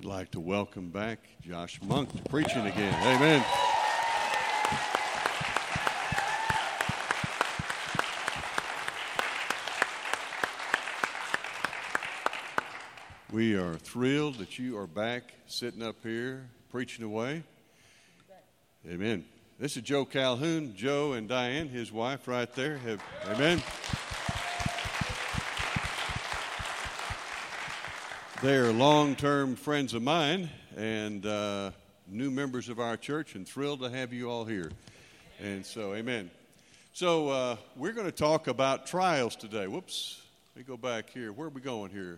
I'd like to welcome back Josh Monk to preaching again. Amen. We are thrilled that you are back sitting up here preaching away. Amen. This is Joe Calhoun. Joe and Diane, his wife, right there. Amen. They are long-term friends of mine and new members of our church, and thrilled to have you all here. And so, amen. So we're going to talk about trials today. Whoops. Let me go back here. Where are we going here?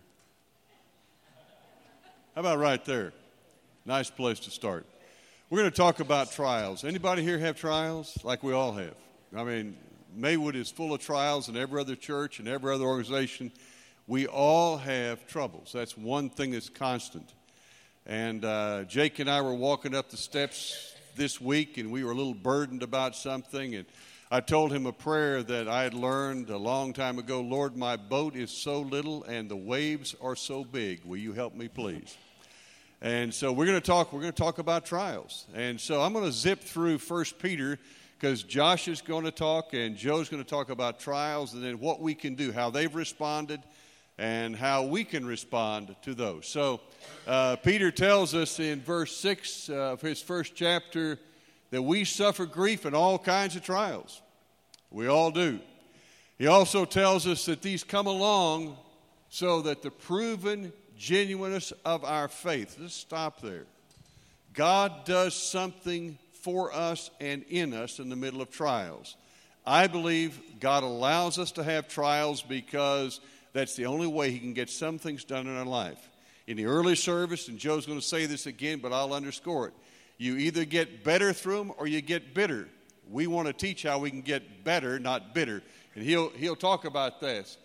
How about right there? Nice place to start. We're going to talk about trials. Anybody here have trials? Like we all have. I mean, Maywood is full of trials, and every other church and every other organization. We all have troubles. That's one thing that's constant. And Jake and I were walking up the steps this week, and we were a little burdened about something. And I told him a prayer that I had learned a long time ago. Lord, my boat is so little, and the waves are so big. Will you help me, please? And so we're going to talk about trials. And so I'm going to zip through 1 Peter because Josh is going to talk and Joe's going to talk about trials and then what we can do, how they've responded, and how we can respond to those. So Peter tells us in verse 6 of his first chapter that we suffer grief in all kinds of trials. We all do. He also tells us that these come along so that the proven genuineness of our faith. Let's stop there. God does something for us and in us in the middle of trials. I believe God allows us to have trials because that's the only way he can get some things done in our life. In the early service, and Joe's going to say this again, but I'll underscore it. You either get better through them or you get bitter. We want to teach how we can get better, not bitter. And he'll talk about this.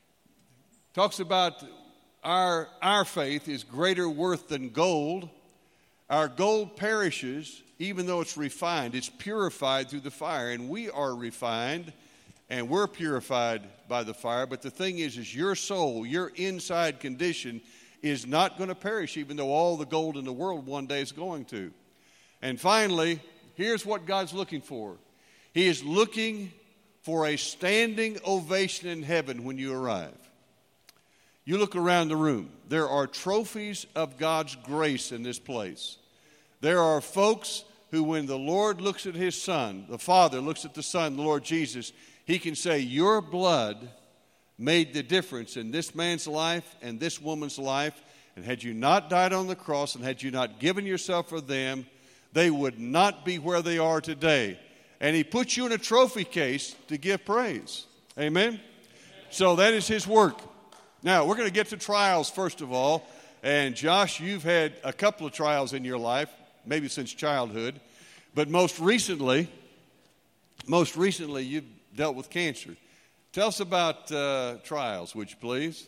Talks about our faith is greater worth than gold. Our gold perishes even though it's refined. It's purified through the fire. And we are refined and we're purified by the fire. But the thing is your soul, your inside condition is not going to perish even though all the gold in the world one day is going to. And finally, here's what God's looking for. He is looking for a standing ovation in heaven when you arrive. You look around the room. There are trophies of God's grace in this place. There are folks who, when the Lord looks at his Son, the Father looks at the Son, the Lord Jesus, he can say, your blood made the difference in this man's life and this woman's life. And had you not died on the cross and had you not given yourself for them, they would not be where they are today. And he puts you in a trophy case to give praise. Amen? So that is his work. Now, we're going to get to trials first of all. And Josh, you've had a couple of trials in your life, maybe since childhood. But most recently, you've dealt with cancer. Tell us about trials, would you please?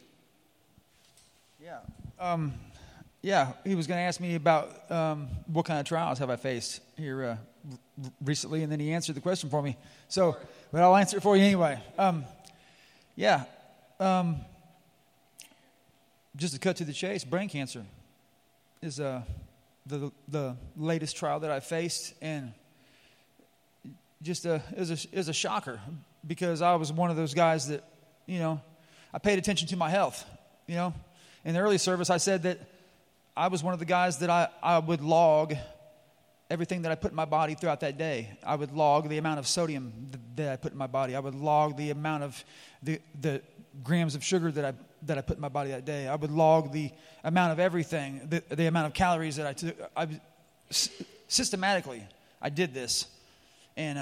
Yeah. He was going to ask me about what kind of trials have I faced here recently, and then he answered the question for me. So, but I'll answer it for you anyway. Just to cut to the chase, brain cancer is the latest trial that I faced, and just is a shocker because I was one of those guys that, I paid attention to my health. In the early service, I said that I was one of the guys that I would log everything that I put in my body throughout that day. I would log the amount of sodium that I put in my body. I would log the amount of the grams of sugar that I put in my body that day. I would log the amount of everything, the amount of calories that I took. Systematically, I did this. And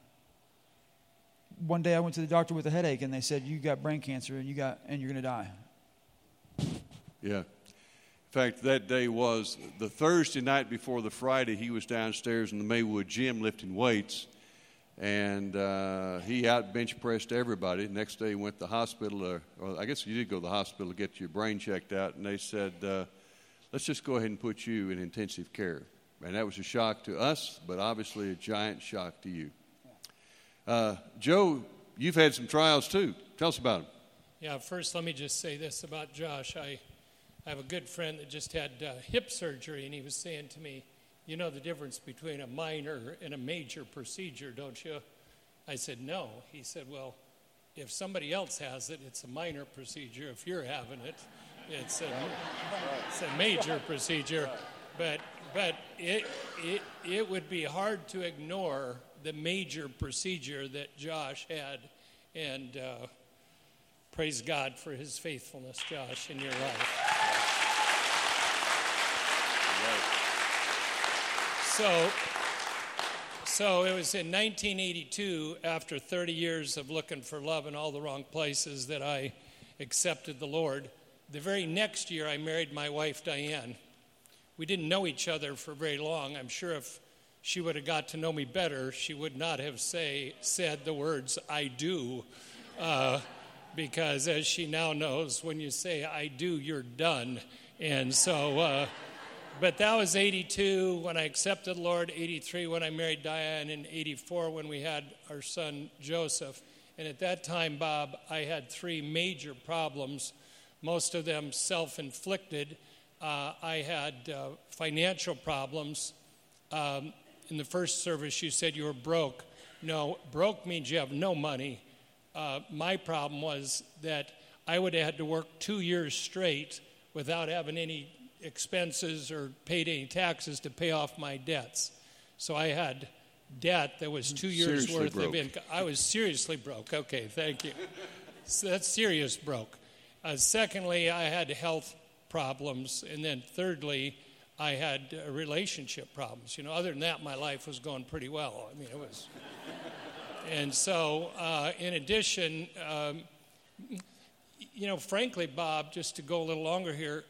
one day I went to the doctor with a headache, and they said, you got brain cancer, and you're going to die. Yeah. In fact, that day was the Thursday night before the Friday. He was downstairs in the Maywood gym lifting weights, and he out bench pressed everybody. Next day he went to the hospital, or I guess you did go to the hospital to get your brain checked out, and they said, let's just go ahead and put you in intensive care. And that was a shock to us, but obviously a giant shock to you. Joe, you've had some trials too. Tell us about them. Yeah, first let me just say this about Josh. I have a good friend that just had hip surgery, and he was saying to me, you know the difference between a minor and a major procedure, don't you? I said, no. He said, well, if somebody else has it, it's a minor procedure. If you're having it, it's a major procedure. But it would be hard to ignore the major procedure that Josh had, and praise God for his faithfulness, Josh, in your life. So it was in 1982, after 30 years of looking for love in all the wrong places, that I accepted the Lord. The very next year, I married my wife, Diane. We didn't know each other for very long. I'm sure if she would have got to know me better, she would not have said the words, I do, because as she now knows, when you say I do, you're done. And so, but that was 82 when I accepted the Lord, 83 when I married Diane, and 84 when we had our son Joseph. And at that time, Bob, I had 3 major problems, most of them self-inflicted. I had financial problems. In the first service, you said you were broke. No, broke means you have no money. My problem was that I would have had to work 2 years straight without having any expenses or paid any taxes to pay off my debts. So I had debt that was 2 years Seriously worth broke. of income. I was seriously broke. Okay, thank you. So that's serious broke. Secondly, I had health problems. And then thirdly, I had relationship problems. You know, other than that, my life was going pretty well. I mean, it was. And so, in addition, you know, frankly, Bob, just to go a little longer here,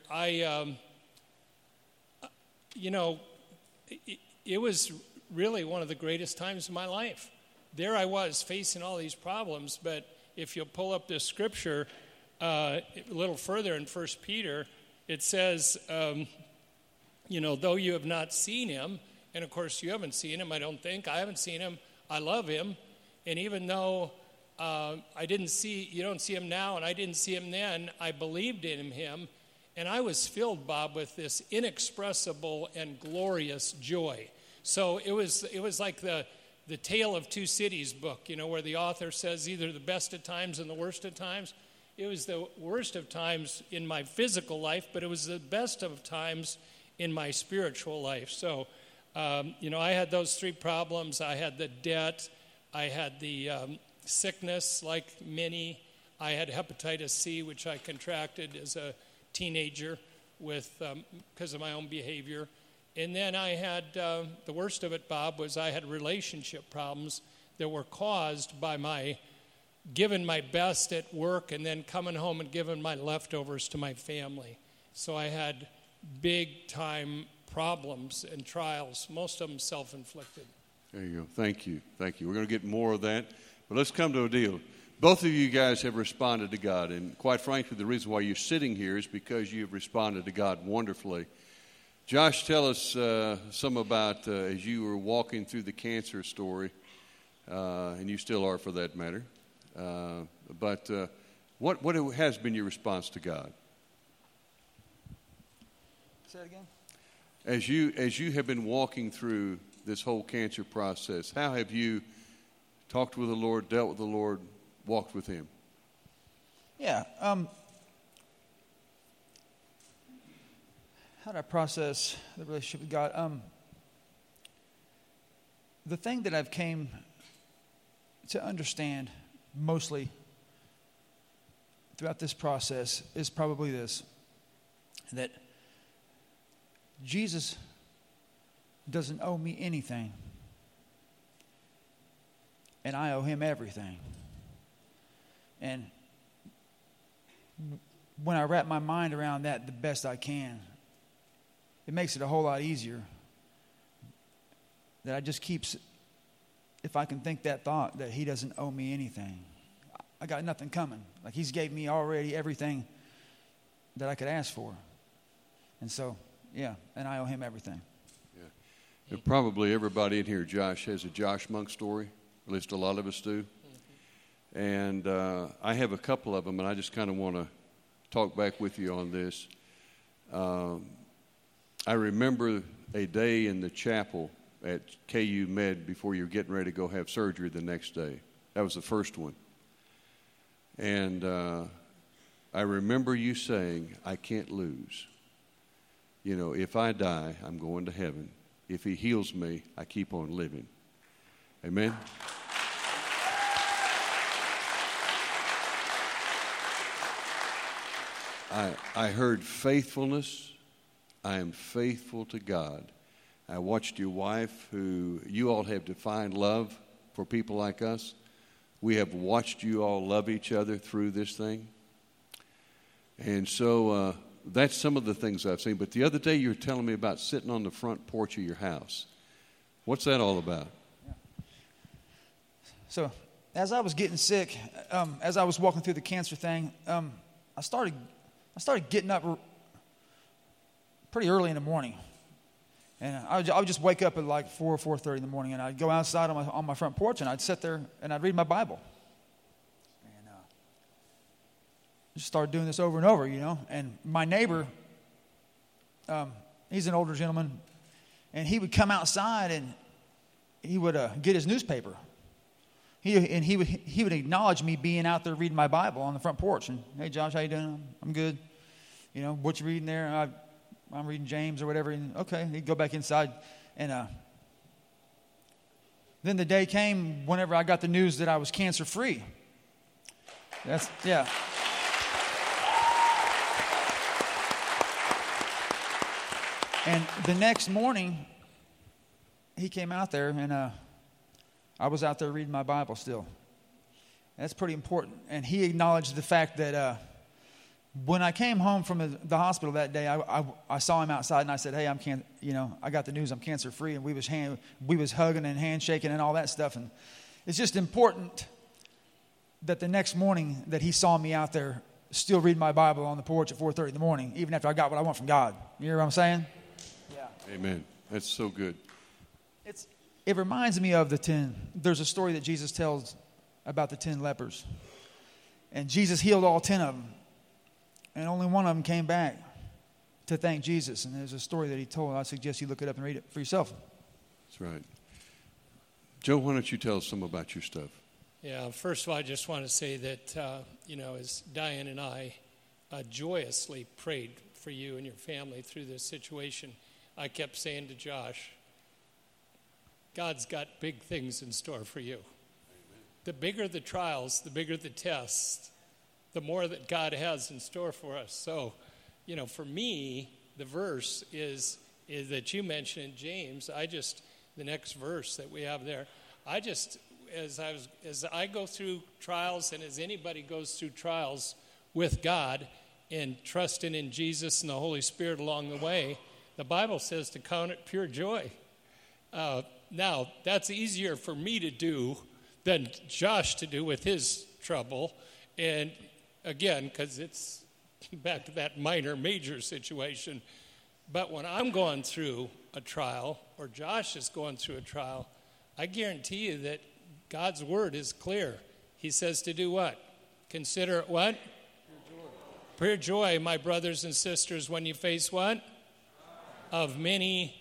it was really one of the greatest times of my life. There I was facing all these problems, but if you'll pull up this scripture a little further in 1 Peter, it says, though you have not seen him, and of course you haven't seen him, I don't think. I haven't seen him. I love him. And even though you don't see him now, and I didn't see him then, I believed in him. And I was filled, Bob, with this inexpressible and glorious joy. So it was like the Tale of Two Cities book, you know, where the author says either the best of times and the worst of times. It was the worst of times in my physical life, but it was the best of times in my spiritual life. So, I had those 3 problems. I had the debt. I had the sickness, like many. I had hepatitis C, which I contracted as a teenager because of my own behavior. And then I had, the worst of it, Bob, was I had relationship problems that were caused by my giving my best at work and then coming home and giving my leftovers to my family. So I had big-time problems and trials, most of them self-inflicted. There you go. Thank you. We're going to get more of that. But let's come to a deal. Both of you guys have responded to God. And quite frankly, the reason why you're sitting here is because you've responded to God wonderfully. Josh, tell us some about as you were walking through the cancer story, and you still are for that matter. But what has been your response to God? Say it again. As you have been walking through this whole cancer process, how have you talked with the Lord, dealt with the Lord, walked with Him? Yeah. How did I process the relationship with God? The thing that I've came to understand mostly throughout this process is probably this, that Jesus doesn't owe me anything, and I owe him everything. And when I wrap my mind around that the best I can, it makes it a whole lot easier. That I just keeps, if I can think that thought, that he doesn't owe me anything. I got nothing coming. Like he's gave me already everything that I could ask for. And so, yeah, and I owe him everything. Yeah. And probably everybody in here, Josh, has a Josh Monk story. At least a lot of us do. Mm-hmm. And I have a couple of them, and I just kind of want to talk back with you on this. I remember a day in the chapel at KU Med before you're getting ready to go have surgery the next day. That was the first one. And I remember you saying, I can't lose. You know, if I die, I'm going to heaven. If he heals me, I keep on living. Amen? I heard faithfulness. I am faithful to God. I watched your wife, who you all have defined love for people like us. We have watched you all love each other through this thing. And so that's some of the things I've seen. But the other day you were telling me about sitting on the front porch of your house. What's that all about? So as I was getting sick, as I was walking through the cancer thing, I started getting up pretty early in the morning. And I would just wake up at like 4 or 4:30 in the morning, and I'd go outside on my front porch, and I'd sit there, and I'd read my Bible. And just started doing this over and over, you know. And my neighbor, he's an older gentleman, and he would come outside, and he would get his newspaper. He would acknowledge me being out there reading my Bible on the front porch. And, hey, Josh, how you doing? I'm good. You know, what you reading there? I'm reading James or whatever. And, okay, he'd go back inside. And then the day came whenever I got the news that I was cancer-free. Yeah. And the next morning, he came out there, and I was out there reading my Bible still. That's pretty important. And he acknowledged the fact that when I came home from the hospital that day, I saw him outside, and I said, "Hey, I got the news. I'm cancer-free." And we was hugging and handshaking and all that stuff. And it's just important that the next morning that he saw me out there still reading my Bible on the porch at 4:30 in the morning, even after I got what I want from God. You hear what I'm saying? Yeah. Amen. That's so good. It reminds me of there's a story that Jesus tells about the 10 lepers. And Jesus healed all 10 of them. And only one of them came back to thank Jesus. And there's a story that he told. I suggest you look it up and read it for yourself. That's right. Joe, why don't you tell us some about your stuff? Yeah, first of all, I just want to say that, as Diane and I joyously prayed for you and your family through this situation, I kept saying to Josh, God's got big things in store for you. Amen. The bigger the trials, the bigger the tests, the more that God has in store for us. So, for me, the verse is that you mentioned in James. The next verse that we have there, as I go through trials, and as anybody goes through trials with God and trusting in Jesus and the Holy Spirit along the way, the Bible says to count it pure joy. Now, that's easier for me to do than Josh to do with his trouble. And again, because it's back to that minor-major situation. But when I'm going through a trial, or Josh is going through a trial, I guarantee you that God's word is clear. He says to do what? Consider it what? Pure joy, my brothers and sisters, when you face what? Of many.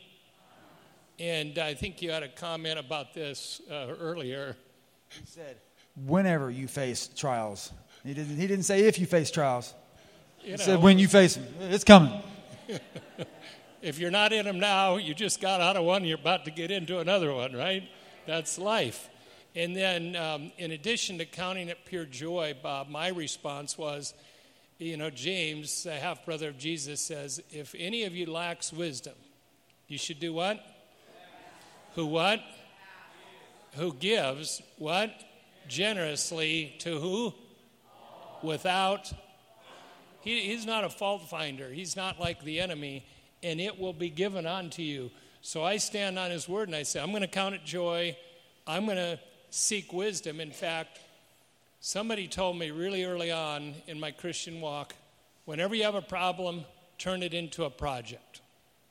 And I think you had a comment about this earlier. He said, whenever you face trials. He didn't say if you face trials. He said when you face them. It's coming. If you're not in them now, you just got out of one, you're about to get into another one, right? That's life. And then in addition to counting it pure joy, Bob, my response was, James, the half-brother of Jesus, says, if any of you lacks wisdom, you should do what? Who what? Who gives what? Generously to who? Without. He's not a fault finder. He's not like the enemy, and it will be given unto you. So I stand on his word, and I say, I'm going to count it joy. I'm going to seek wisdom. In fact, somebody told me really early on in my Christian walk, whenever you have a problem, turn it into a project.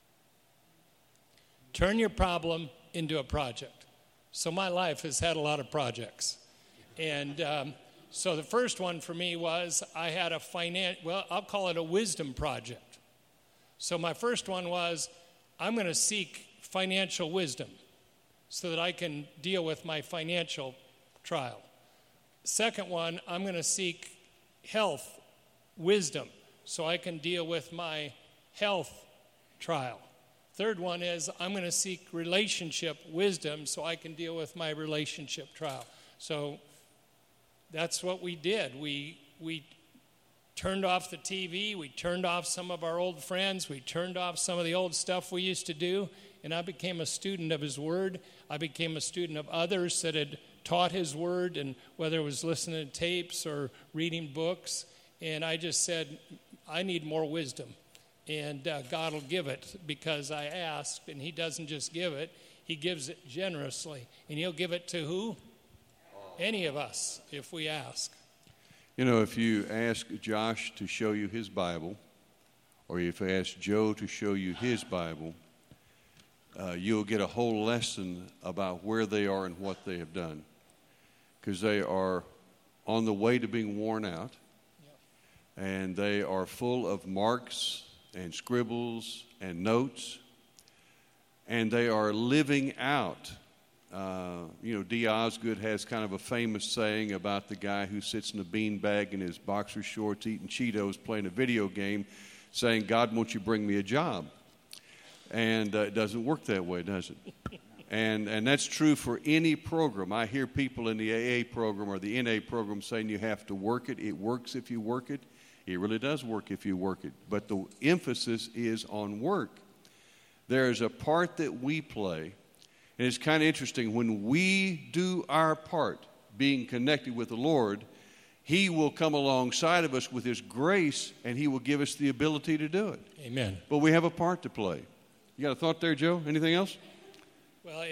Turn your problem into a project. So my life has had a lot of projects. And so the first one for me was I had I'll call it a wisdom project. So my first one was, I'm going to seek financial wisdom so that I can deal with my financial trial. Second one, I'm going to seek health wisdom so I can deal with my health trial. Third one is, I'm going to seek relationship wisdom so I can deal with my relationship trial. So that's what we did. We turned off the TV. We turned off some of our old friends. We turned off some of the old stuff we used to do. And I became a student of His Word. I became a student of others that had taught His Word, and whether it was listening to tapes or reading books. And I just said, I need more wisdom. And God will give it because I asked, and He doesn't just give it. He gives it generously. And He'll give it to who? Any of us, if we ask. You know, if you ask Josh to show you his Bible, or if you ask Joe to show you his Bible, you'll get a whole lesson about where they are and what they have done. Because they are on the way to being worn out, and they are full of marks and scribbles and notes, and they are living out. D. Osgood has kind of a famous saying about the guy who sits in a beanbag in his boxer shorts eating Cheetos playing a video game saying, God, won't you bring me a job? And it doesn't work that way, does it? And that's true for any program. I hear people in the AA program or the NA program saying you have to work it. It works if you work it. It really does work if you work it. But the emphasis is on work. There is a part that we play. And it's kind of interesting. When we do our part, being connected with the Lord, He will come alongside of us with His grace, and He will give us the ability to do it. Amen. But we have a part to play. You got a thought there, Joe? Anything else? Well,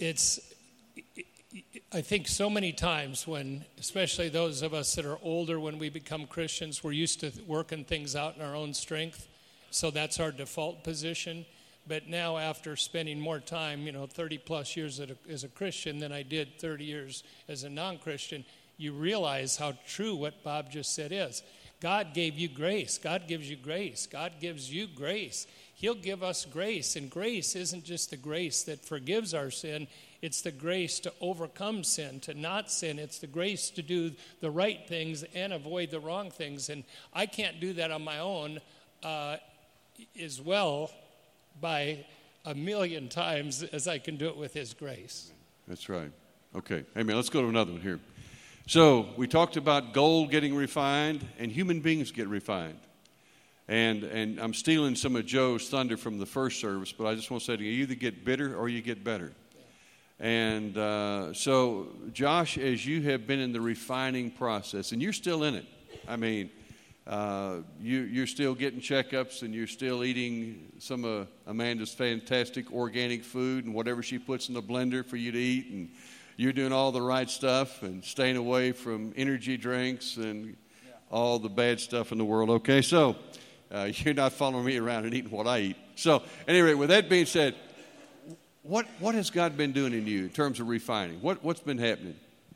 I think so many times when, especially those of us that are older, when we become Christians, we're used to working things out in our own strength. So that's our default position. But now, after spending more time, 30 plus years as a Christian than I did 30 years as a non-Christian, you realize how true what Bob just said is. God gave you grace. God gives you grace. God gives you grace. He'll give us grace. And grace isn't just the grace that forgives our sin. It's the grace to overcome sin, to not sin. It's the grace to do the right things and avoid the wrong things. And I can't do that on my own as well by a million times as I can do it with His grace. That's right. Okay. Hey, man, let's go to another one here. So we talked about gold getting refined and human beings get refined. And I'm stealing some of Joe's thunder from the first service, but I just want to say to you, you either get bitter or you get better. And so, Josh, as you have been in the refining process, and you're still in it. I mean, you're still getting checkups, and you're still eating some of Amanda's fantastic organic food and whatever she puts in the blender for you to eat, and you're doing all the right stuff and staying away from energy drinks and all the bad stuff in the world. Okay, so you're not following me around and eating what I eat. So, anyway, with that being said, what has God been doing in you in terms of refining? What's been happening?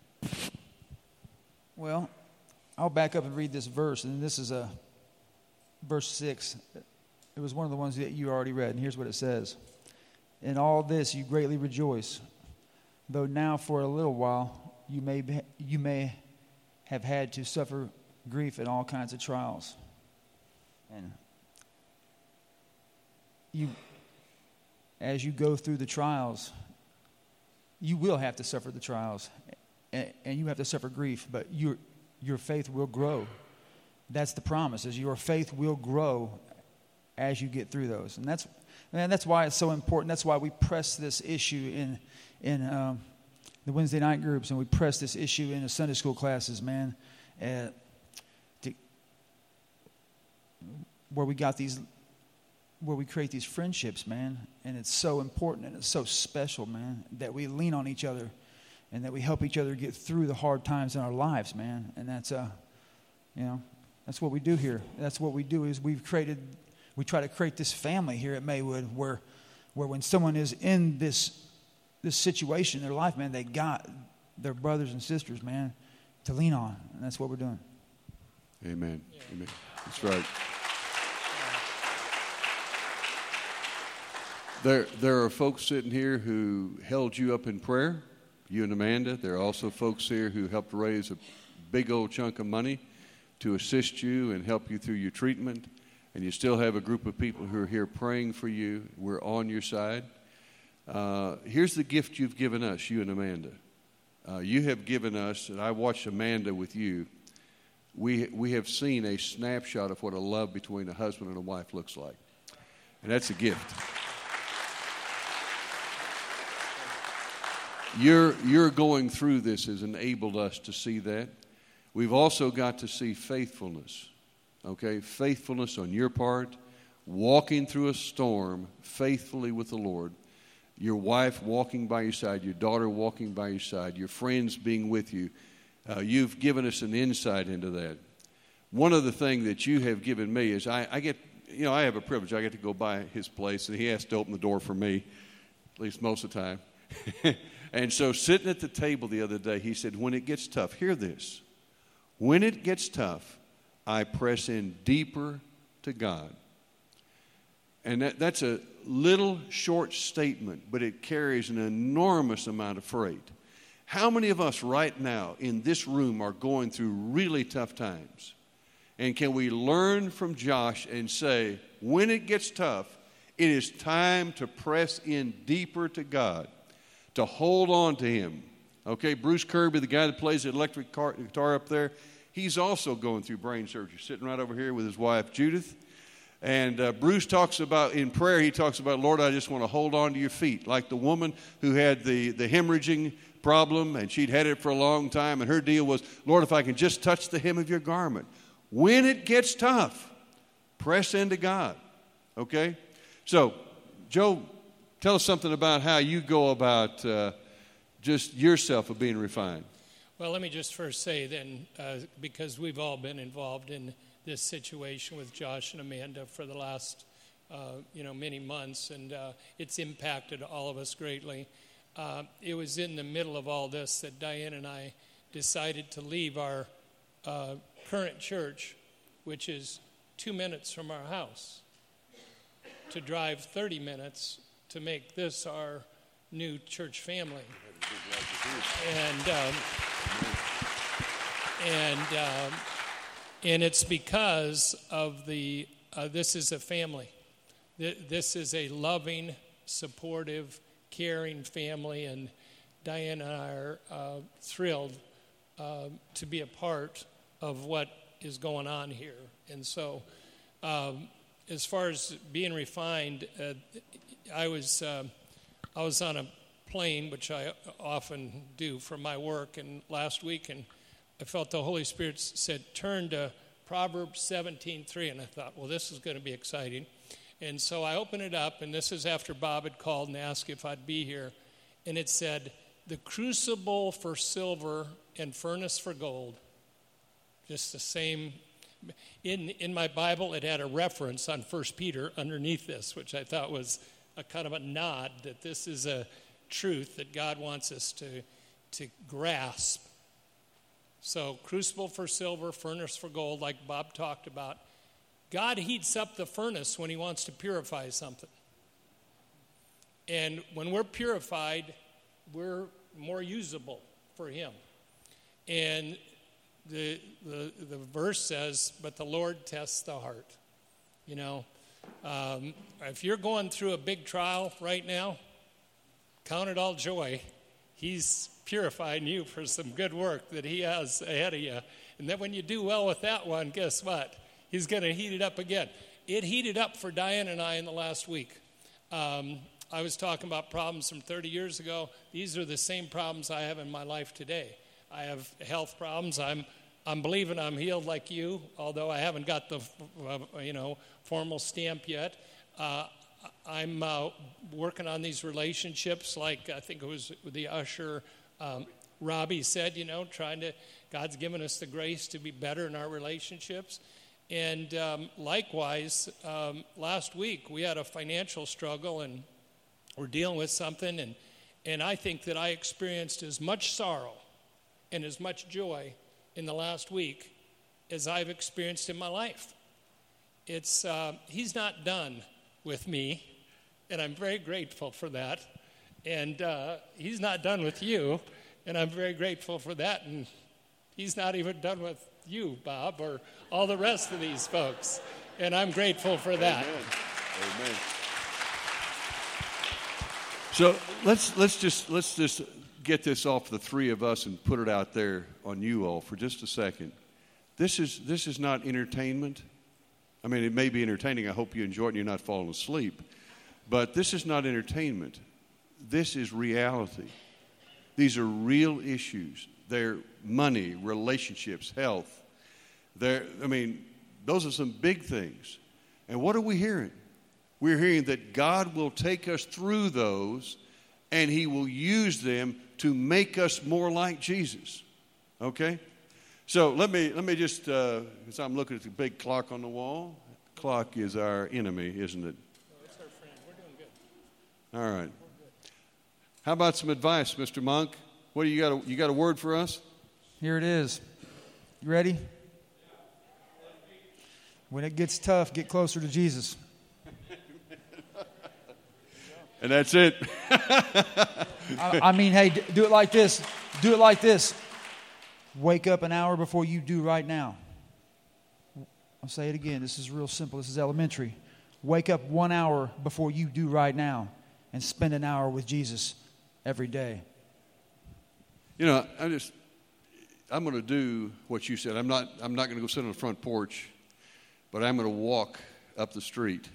Well, I'll back up and read this verse, and this is verse 6. It was one of the ones that you already read, and here's what it says. In all this you greatly rejoice, though now for a little while you may have had to suffer grief in all kinds of trials. And as you go through the trials, you will have to suffer the trials, and you have to suffer grief, but your faith will grow. That's the promise, is your faith will grow as you get through those. And that's why it's so important. That's why we press this issue in the Wednesday night groups, and we press this issue in the Sunday school classes, man, where we create these friendships, man. And it's so important and it's so special, man, that we lean on each other and that we help each other get through the hard times in our lives, man. And that's that's what we do here. That's what we do is we try to create this family here at Maywood where when someone is in this situation in their life, man, they got their brothers and sisters, man, to lean on. And that's what we're doing. Amen. Amen. That's right. There are folks sitting here who held you up in prayer, you and Amanda. There are also folks here who helped raise a big old chunk of money to assist you and help you through your treatment. And you still have a group of people who are here praying for you. We're on your side. Here's the gift you've given us, you and Amanda. You have given us, and I watched Amanda with you, we have seen a snapshot of what a love between a husband and a wife looks like. And that's a gift. Your going through this has enabled us to see that. We've also got to see faithfulness, okay? Faithfulness on your part, walking through a storm faithfully with the Lord. Your wife walking by your side, your daughter walking by your side, your friends being with you. You've given us an insight into that. One of the things that you have given me is I get, I have a privilege. I get to go by his place, and he has to open the door for me, at least most of the time. And so sitting at the table the other day, he said, when it gets tough, hear this. When it gets tough, I press in deeper to God. And that's a little short statement, but it carries an enormous amount of freight. How many of us right now in this room are going through really tough times? And can we learn from Josh and say, when it gets tough, it is time to press in deeper to God, to hold on to Him. Okay, Bruce Kirby, the guy that plays the electric guitar up there, he's also going through brain surgery, sitting right over here with his wife, Judith. And Bruce talks about, in prayer, he talks about, Lord, I just want to hold on to your feet. Like the woman who had the hemorrhaging problem, and she'd had it for a long time, and her deal was, Lord, if I can just touch the hem of your garment. When it gets tough, press into God. Okay? So, Joe, tell us something about how you go about just yourself of being refined. Well, let me just first say then, because we've all been involved in this situation with Josh and Amanda for the last, many months, and it's impacted all of us greatly. It was in the middle of all this that Diane and I decided to leave our current church, which is 2 minutes from our house, to drive 30 minutes to make this our new church family. And it's because of this is a family. This is a loving, supportive, caring family, and Diane and I are thrilled to be a part of what is going on here. And so, as far as being refined, I was on a plane, which I often do for my work, and last week, and I felt the Holy Spirit said, turn to Proverbs 17:3, and I thought, well, this is going to be exciting. And so I opened it up, and this is after Bob had called and asked if I'd be here, and it said, the crucible for silver and furnace for gold. Just the same. In my Bible, it had a reference on 1 Peter underneath this, which I thought was a kind of a nod that this is a truth that God wants us to grasp. So crucible for silver, furnace for gold, like Bob talked about. God heats up the furnace when he wants to purify something. And when we're purified, we're more usable for him. And the verse says, but the Lord tests the heart. If you're going through a big trial right now, count it all joy. He's purifying you for some good work that he has ahead of you. And then when you do well with that one, guess what? He's going to heat it up again. It heated up for Diane and I in the last week. I was talking about problems from 30 years ago. These are the same problems I have in my life today. I have health problems. I'm believing I'm healed like you, although I haven't got the formal stamp yet. I'm working on these relationships, like I think it was the usher Robbie said, God's given us the grace to be better in our relationships. And likewise, last week we had a financial struggle, and we're dealing with something, and I think that I experienced as much sorrow and as much joy in the last week as I've experienced in my life. He's not done with me. and I'm very grateful for that. And he's not done with you, and I'm very grateful for that. And he's not even done with you, Bob, or all the rest of these folks. And I'm grateful for that. Amen. Amen. So let's just get this off the three of us and put it out there on you all for just a second. This is not entertainment. I mean, it may be entertaining. I hope you enjoy it and you're not falling asleep. But this is not entertainment. This is reality. These are real issues. They're money, relationships, health. Those are some big things. And what are we hearing? We're hearing that God will take us through those and he will use them to make us more like Jesus. Okay? So let me just, because I'm looking at the big clock on the wall. The clock is our enemy, isn't it? No, it's our friend. We're doing good. All right. How about some advice, Mr. Monk? What do you got? You got a word for us? Here it is. You ready? When it gets tough, get closer to Jesus. And that's it. I mean, hey, do it like this. Do it like this. Wake up an hour before you do right now. I'll say it again. This is real simple. This is elementary. Wake up 1 hour before you do right now and spend an hour with Jesus every day. You know, I'm going to do what you said. I'm not going to go sit on the front porch, but I'm going to walk up the street.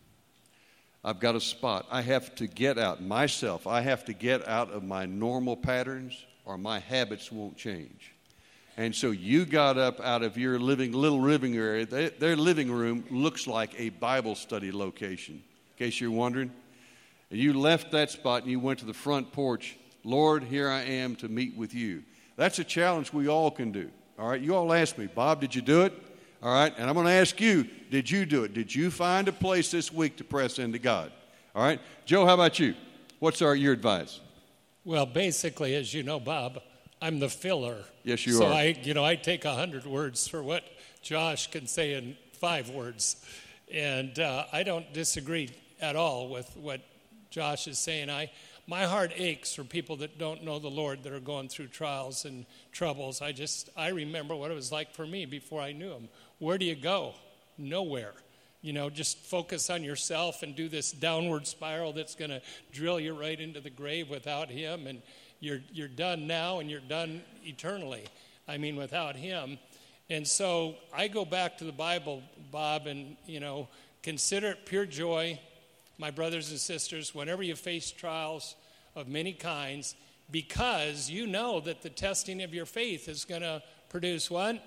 I've got a spot. I have to get out myself. I have to get out of my normal patterns or my habits won't change. And so you got up out of your little living area. Their living room looks like a Bible study location, in case you're wondering. And you left that spot and you went to the front porch. Lord, here I am to meet with you. That's a challenge we all can do. All right, you all ask me, Bob, did you do it? All right, and I'm going to ask you, did you do it? Did you find a place this week to press into God? All right, Joe, how about you? What's your advice? Well, basically, as you know, Bob, I'm the filler. Yes, you so are. So I take 100 words for what Josh can say in 5 words. And I don't disagree at all with what Josh is saying. My heart aches for people that don't know the Lord, that are going through trials and troubles. I remember what it was like for me before I knew him. Where do you go? Nowhere. You know, just focus on yourself and do this downward spiral that's going to drill you right into the grave without him. And you're done now and you're done eternally. I mean, without him. And so I go back to the Bible, Bob, and, consider it pure joy, my brothers and sisters, whenever you face trials of many kinds, because you know that the testing of your faith is going to produce what?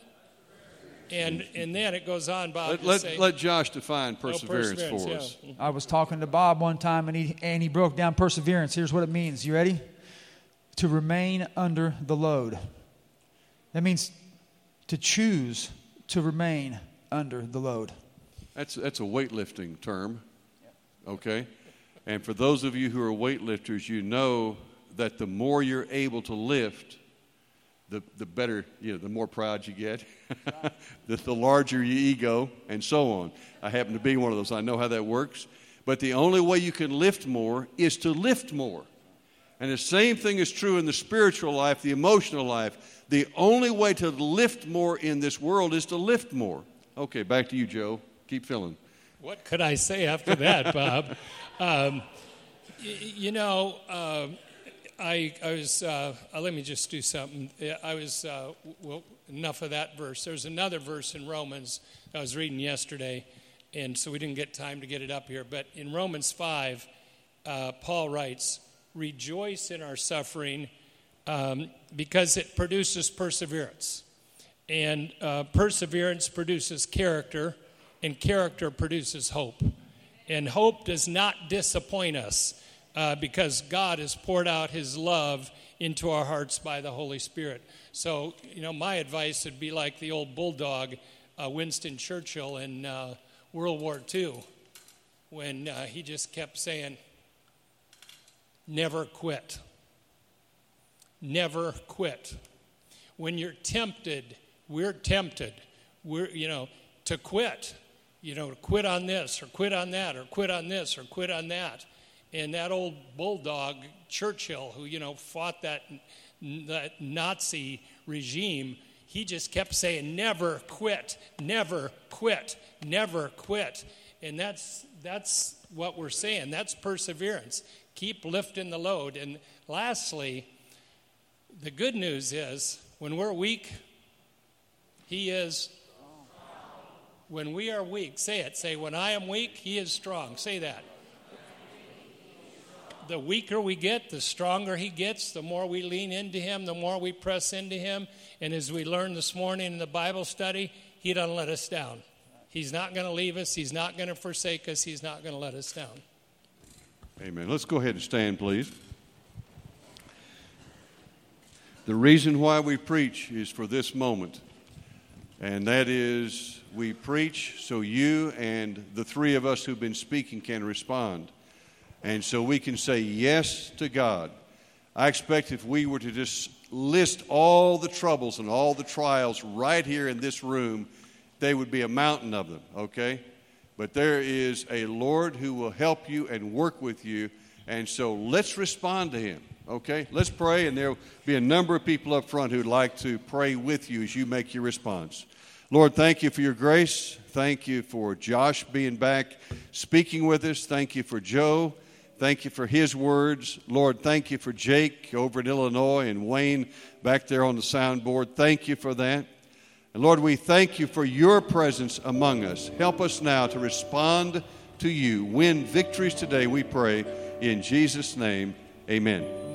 And then it goes on, Bob, let Josh define perseverance for us. Yeah. I was talking to Bob one time, and he broke down perseverance. Here's what it means. You ready? To remain under the load. That means to choose to remain under the load. That's a weightlifting term. Okay? And for those of you who are weightlifters, you know that the more you're able to lift, the better, the more proud you get, the larger your ego, and so on. I happen to be one of those. I know how that works. But the only way you can lift more is to lift more. And the same thing is true in the spiritual life, the emotional life. The only way to lift more in this world is to lift more. Okay, back to you, Joe. Keep filling. What could I say after that, Bob? I was, let me just do something. Enough of that verse. There's another verse in Romans I was reading yesterday, and so we didn't get time to get it up here. But in Romans 5, Paul writes, rejoice in our suffering because it produces perseverance. And perseverance produces character, and character produces hope. And hope does not disappoint us because God has poured out his love into our hearts by the Holy Spirit. So, my advice would be like the old bulldog, Winston Churchill in World War II, when he just kept saying, never quit. Never quit. When you're tempted, we're tempted. To quit. To quit on this or quit on that or quit on this or quit on that. And that old bulldog, Churchill, who, fought that Nazi regime, he just kept saying, never quit, never quit, never quit. And that's what we're saying. That's perseverance. Keep lifting the load. And lastly, the good news is when we're weak, he is. When we are weak, say it. Say, when I am weak, he is strong. Say that. The weaker we get, the stronger he gets, the more we lean into him, the more we press into him. And as we learned this morning in the Bible study, he doesn't let us down. He's not going to leave us. He's not going to forsake us. He's not going to let us down. Amen. Let's go ahead and stand, please. The reason why we preach is for this moment, and that is we preach so you and the three of us who've been speaking can respond, and so we can say yes to God. I expect if we were to just list all the troubles and all the trials right here in this room, they would be a mountain of them, okay? But there is a Lord who will help you and work with you, and so let's respond to him, okay? Let's pray, and there will be a number of people up front who'd like to pray with you as you make your response. Lord, thank you for your grace. Thank you for Josh being back speaking with us. Thank you for Joe. Thank you for his words. Lord, thank you for Jake over in Illinois and Wayne back there on the soundboard. Thank you for that. And Lord, we thank you for your presence among us. Help us now to respond to you. Win victories today, we pray. In Jesus' name, amen.